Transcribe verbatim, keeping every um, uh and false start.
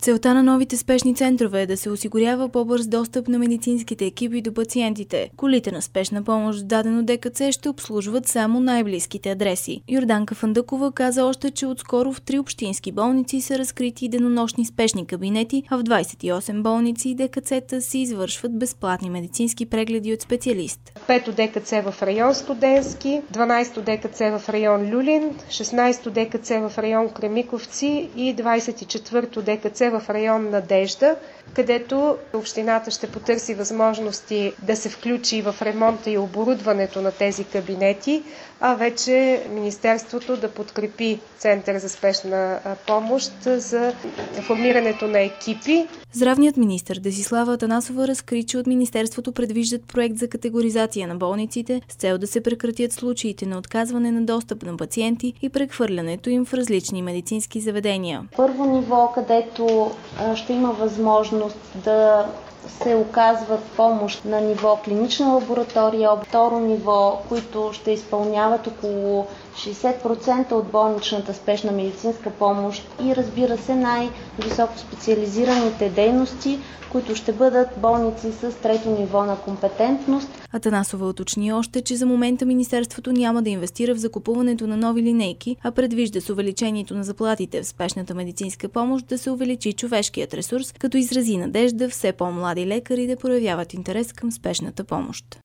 Целта на новите спешни центрове е да се осигурява по-бърз достъп на медицинските екипи до пациентите. Колите на спешна помощ в дадено ДКЦ ще обслужват само най-близките адреси. Йорданка Фандъкова каза още, че отскоро в три общински болници са разкрити денонощни спешни кабинети, а в двадесет и осем болници и ДКЦ-та се извършват безплатни медицински прегледи от специалист. Пето ДКЦ в район Студентски, дванадесето ДКЦ в район Люлин, шестнадесето ДКЦ в район Кремиковци и двадесет и четвърто ДКЦ в район Надежда, където общината ще потърси възможности да се включи в ремонта и оборудването на тези кабинети, а вече Министерството да подкрепи Център за спешна помощ за формирането на екипи. Здравният министър Десислава Атанасова разкри, че от Министерството предвиждат проект за категоризация на болниците с цел да се прекратят случаите на отказване на достъп на пациенти и прехвърлянето им в различни медицински заведения. Първо ниво, където ще има възможност да се оказват помощ на ниво клинична лаборатория, второ ниво, които ще изпълняват около шейсет процента от болничната спешна медицинска помощ и, разбира се, най-високо специализираните дейности, които ще бъдат болници с трето ниво на компетентност. Атанасова уточни още, че за момента Министерството няма да инвестира в закупуването на нови линейки, а предвижда с увеличението на заплатите в спешната медицинска помощ да се увеличи човешкият ресурс, като изрази надежда все по-млади лекари да проявяват интерес към спешната помощ.